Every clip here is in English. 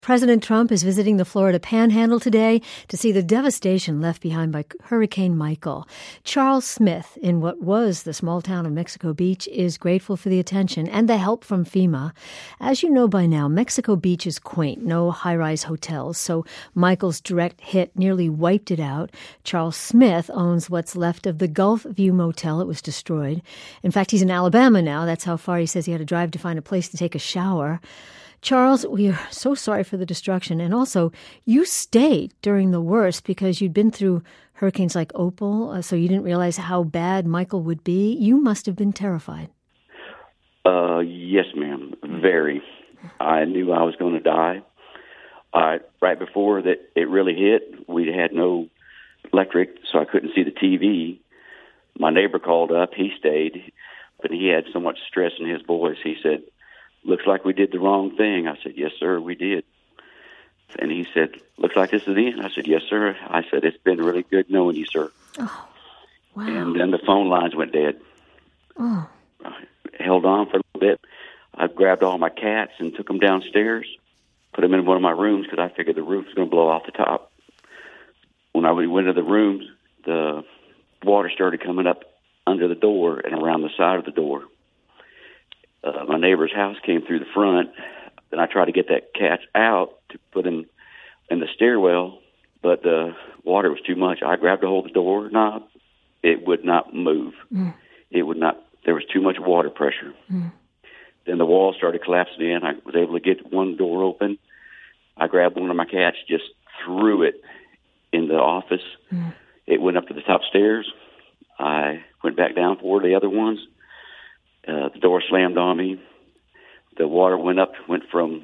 President Trump is visiting the Florida Panhandle today to see the devastation left behind by Hurricane Michael. Charles Smith, in what was the small town of Mexico Beach, is grateful for the attention and the help from FEMA. As you know by now, Mexico Beach is quaint, no high-rise hotels, so Michael's direct hit nearly wiped it out. Charles Smith owns what's left of the Gulf View Motel. It was destroyed. In fact, he's in Alabama now. That's how far he says he had to drive to find a place to take a shower. Charles, we are so sorry for the destruction. And also, you stayed during the worst because you'd been through hurricanes like Opal, so you didn't realize how bad Michael would be. You must have been terrified. Yes, ma'am. Very. I knew I was going to die. Right before that it really hit, we had no electric, so I couldn't see the TV. My neighbor called up. He stayed, but he had so much stress in his voice. He said, "Looks like we did the wrong thing." I said, "Yes, sir, we did." And he said, "Looks like this is the end." I said, "Yes, sir." I said, "It's been really good knowing you, sir." Oh, wow. And then the phone lines went dead. Oh. I held on for a little bit. I grabbed all my cats and took them downstairs, put them in one of my rooms because I figured the roof was going to blow off the top. When I went into the rooms, the water started coming up under the door and around the side of the door. My neighbor's house came through the front, and I tried to get that cat out to put him in the stairwell, but the water was too much. I grabbed a hold of the door knob. It would not move. It would not. There was too much water pressure. Then the wall started collapsing in. I was able to get one door open. I grabbed one of my cats, just threw it in the office. It went up to the top stairs. I went back down for the other ones. The door slammed on me. The water went from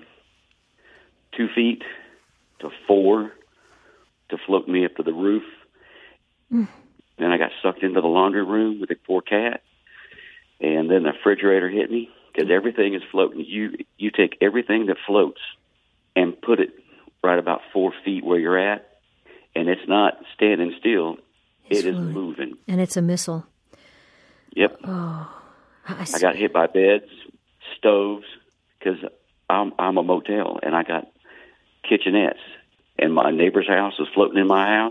2 feet to 4 to float me up to the roof. Then I got sucked into the laundry room with the poor cat. And then the refrigerator hit me because everything is floating. You take everything that floats and put it right about 4 feet where you're at, and it's not standing still. It is moving. And it's a missile. Yep. Oh. I got hit by beds, stoves, because I'm a motel, and I got kitchenettes. And my neighbor's house was floating in my house.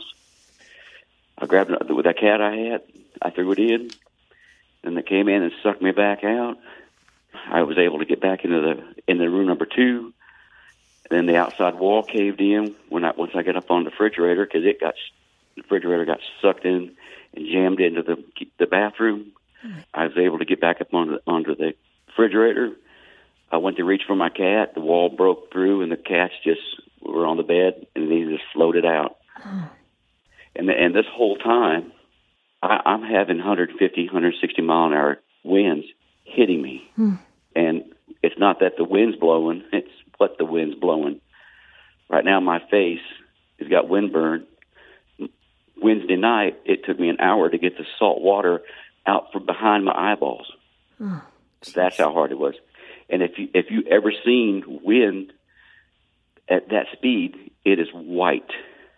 I grabbed it with that cat I had. I threw it in. Then they came in and sucked me back out. I was able to get back into the room number 2. And then the outside wall caved in once I got up on the refrigerator because the refrigerator got sucked in and jammed into the bathroom. I was able to get back up onto the refrigerator. I went to reach for my cat. The wall broke through, and the cats just were on the bed, and they just floated out. And this whole time, I'm having 150, 160 mile an hour winds hitting me. And it's not that the wind's blowing, it's what the wind's blowing. Right now, my face has got windburn. Wednesday night, it took me an hour to get the salt water out from behind my eyeballs. That's how hard it was. And if you ever seen wind at that speed, it is white.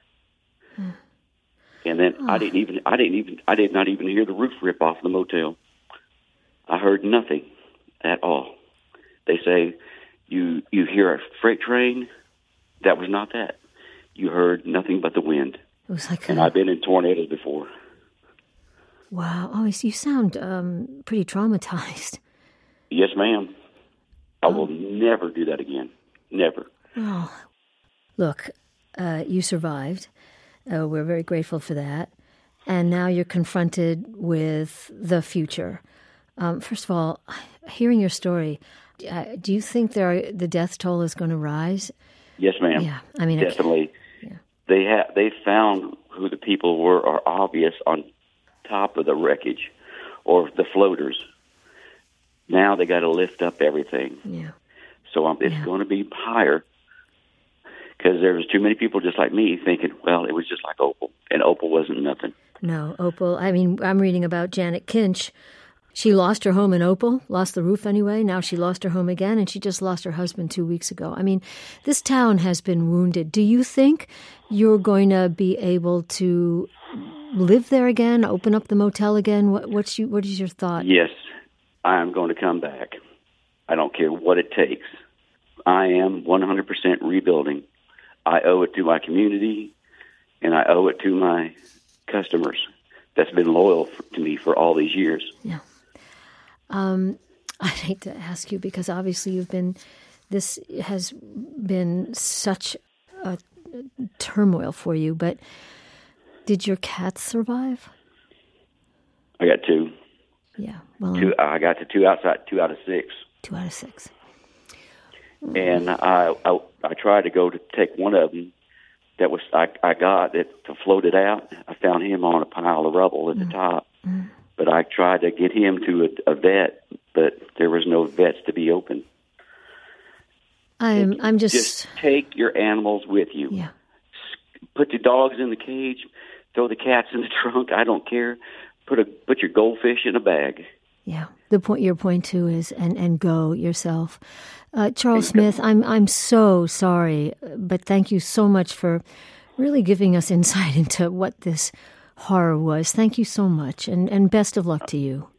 And then I did not even hear the roof rip off the motel. I heard nothing at all. They say you hear a freight train. That was not that. You heard nothing but the wind. It was like and I've been in tornadoes before. Wow. Oh, you sound pretty traumatized. Yes, ma'am. I will never do that again. Never. Oh. Look, you survived. We're very grateful for that. And now you're confronted with the future. First of all, hearing your story, do you think the death toll is going to rise? Yes, ma'am. Yeah, I mean, definitely. They found who the people were are obvious on top of the wreckage or the floaters. Now they got to lift up everything. Yeah. So it's going to be higher because there was too many people just like me thinking, well, it was just like Opal, and Opal wasn't nothing. No, Opal. I mean, I'm reading about Janet Kinch. She lost her home in Opal, lost the roof anyway. Now she lost her home again, and she just lost her husband 2 weeks ago. I mean, this town has been wounded. Do you think you're going to be able to live there again, open up the motel again? What is your thought? Yes, I am going to come back. I don't care what it takes. I am 100% rebuilding. I owe it to my community, and I owe it to my customers that's been loyal to me for all these years. Yeah. I'd hate to ask you because obviously this has been such a turmoil for you, but did your cats survive? I got 2. Yeah. Well, I got to 2 outside, 2 out of 6. 2 out of 6. And I tried to go to take one of them that was I got that floated out. I found him on a pile of rubble at the top. But I tried to get him to a vet, but there was no vets to be open. I'm just take your animals with you. Yeah. Put the dogs in the cage, throw the cats in the trunk. I don't care. Put your goldfish in a bag. Yeah. Your point too is and go yourself. Charles Smith, I'm so sorry, but thank you so much for really giving us insight into what this horror was. Thank you so much, and best of luck to you.